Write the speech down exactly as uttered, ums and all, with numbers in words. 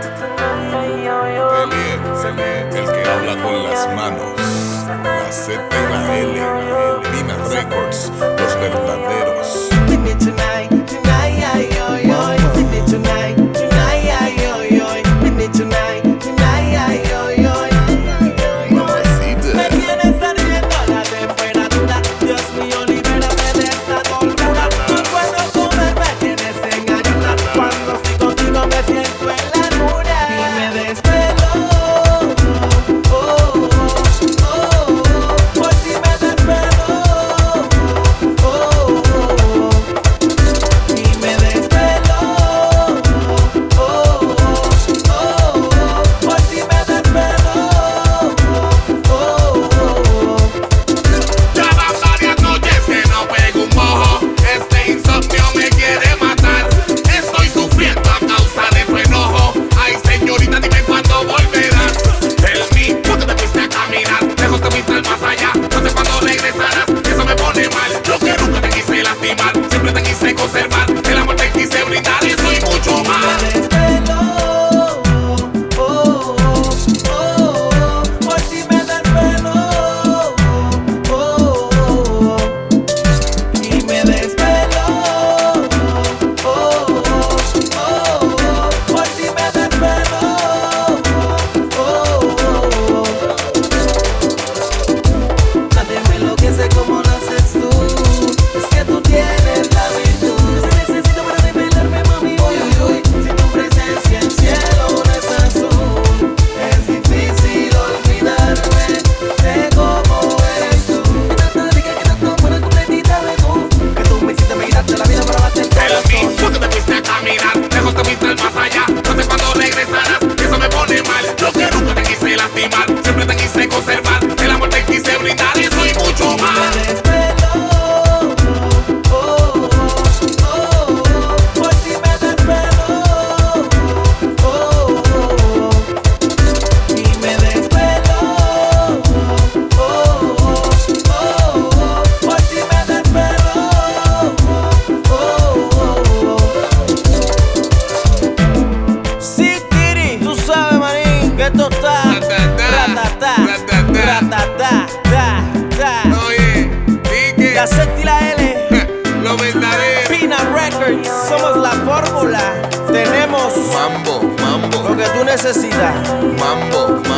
Elie, el que habla con las manos, la Z y la L, Pina Records, los verdaderos. La Z y la L, lo verdadero. Pina Records, somos la fórmula. Tenemos Mambo, mambo, lo que tú necesitas. mambo,